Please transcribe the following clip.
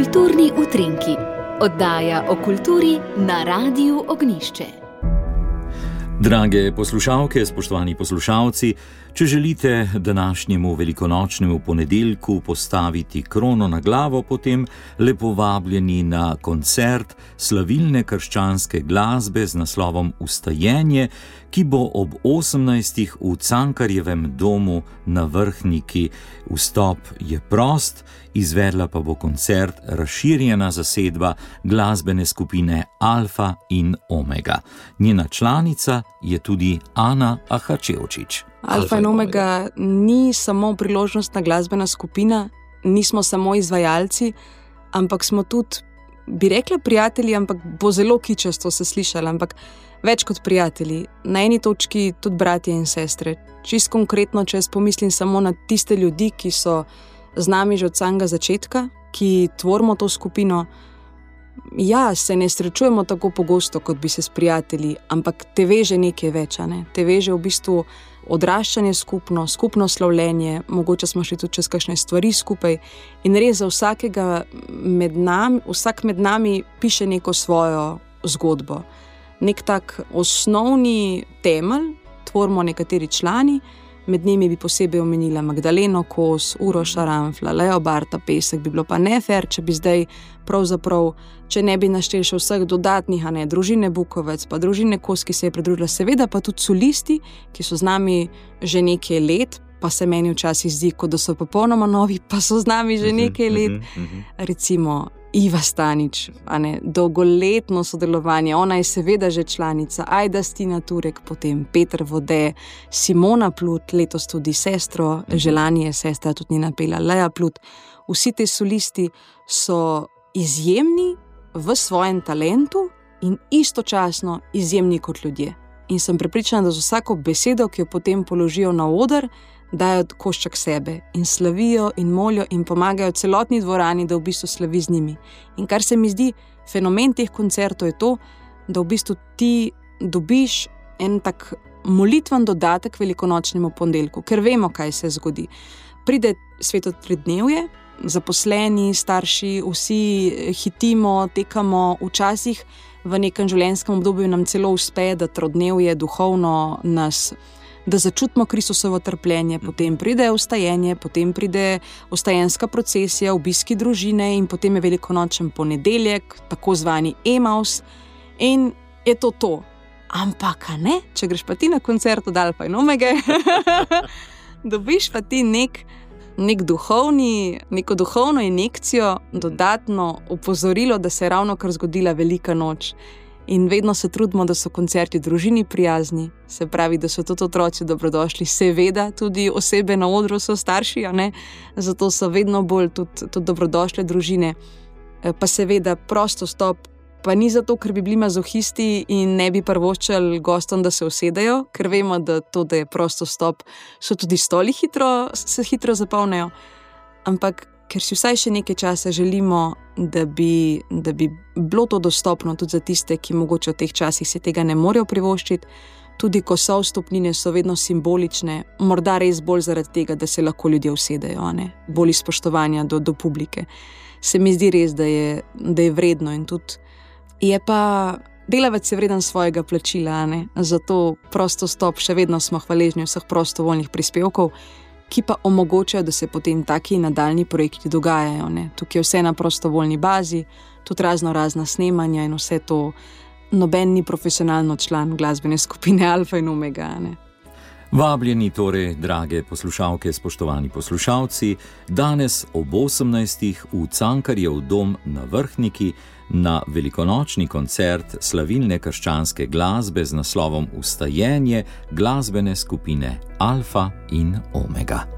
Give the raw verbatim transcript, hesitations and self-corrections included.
Kulturni utrinki, oddaja o kulturi na Radiu Ognjišče. Drage poslušalke, spoštovani poslušalci, če želite današnjemu velikonočnemu ponedeljku postaviti krono na glavo, potem lepo vabljeni na koncert slavilne krščanske glasbe z naslovom Vstajenje, ki bo ob osemnajstih v Cankarjevem domu na Vrhniki. Vstop je prost, izvedla pa bo koncert razširjena zasedba glasbene skupine Alfa in Omega. Njena članica je tudi Ana Ahačevčič. Alfa in Omega ni samo priložnostna glasbena skupina, nismo samo izvajalci, ampak smo tudi, bi rekla prijatelji, ampak bo zelo kičasto se slišali, ampak več kot prijatelji. Na eni točki tudi bratje in sestre. Čisto konkretno, če jaz pomislim samo na tiste ljudi, ki so z nami že od samega začetka, ki tvorimo to skupino. Ja, se ne srečujemo tako pogosto, kot bi se s prijatelji, ampak te veže nekaj več, ne? Te veže v bistvu odraščanje skupno, skupno slavljenje, mogoče smo šli tudi čez kakšne stvari skupaj in res za vsakega med nami, vsak med nami piše neko svojo zgodbo. Nek tak osnovni temelj tvorimo nekateri člani, med njimi bi posebej omenila Magdaleno Kos, Uroša Ramfla, Leo Barta Pesek, bi bilo pa nefer, če bi zdaj pravzaprav, če ne bi našteli še vseh dodatnih, a ne, družine Bukovec, pa družine Kos, ki se je pridružila, seveda pa tudi solisti, ki so z nami že nekaj let, pa se meni včasih zdi, kot da so popolnoma novi, pa so z nami že nekaj let. Recimo Iva Stanič, a ne, dolgoletno sodelovanje, ona je seveda že članica, Ajda Stina Turek, potem Peter Vode, Simona Plut, letos tudi sestro, Želanje je sestra, tudi njena pela Lea Plut. Vsi te solisti so izjemni v svojem talentu in istočasno izjemni kot ljudje. In sem prepričana, da z vsako besedo, ki jo potem položijo na oder, dajo košček sebe in slavijo in molijo in pomagajo celotni dvorani, da v bistvu slavi z njimi. In kar se mi zdi fenomen teh koncertov je to, da v bistvu ti dobiš en tak molitven dodatek velikonočnemu ponedeljku, ker vemo, kaj se zgodi. Pride sveto tridnevje, zaposleni, starši, vsi hitimo, tekamo, včasih v nekem življenjskem obdobju nam celo uspe, da trodnevje duhovno nas, da začutimo Kristusovo trpljenje, potem pride vstajenje, potem pride vstajenska procesija, obiski družine in potem je velikonočen ponedeljek, tako zvani Emaus in je to to. Ampak, a ne, če greš pa ti na koncert od Alfa in Omega, dobiš pa ti nek, nek duhovni, neko duhovno injekcijo, dodatno opozorilo, da se je ravno kar zgodila velika noč. In vedno se trudimo, da so koncerti družini prijazni, se pravi, da so tudi otroci dobrodošli, seveda tudi osebe na odru so starši, a ne, zato so vedno bolj tudi, tudi dobrodošle družine. Pa seveda prosto stop, pa ni zato, ker bi bili mazohisti in ne bi prvoščali gostom, da se usedejo, ker vemo, da to, da je prosto stop, so tudi stoli hitro, se hitro zapolnejo, ampak ker si vsaj še nekaj časa želimo, da bi, da bi bilo to dostopno tudi za tiste, ki mogoče v teh časih se tega ne morejo privoščiti, tudi ko so vstopnine so vedno simbolične, morda res bolj zaradi tega, da se lahko ljudje usedejo, ne? Bolj iz spoštovanja do, do publike. Se mi zdi res, da je, da je vredno in tudi je pa delavec je vreden svojega plačila, ne? Zato prosto stop, še vedno smo hvaležni vseh prostovoljnih prispevkov, ki pa omogočajo, da se potem taki nadaljni projekti dogajajo. Ne? Tukaj je vse na prostovoljni bazi, tudi razno razna snemanja in vse to, noben ni profesionalno član glasbene skupine Alfa in Omega. Ne? Vabljeni torej, drage poslušalke, spoštovani poslušalci, danes ob osemnajstih v Cankarjev dom na Vrhniki na velikonočni koncert slavilne krščanske glasbe z naslovom Vstajenje glasbene skupine Alfa in Omega.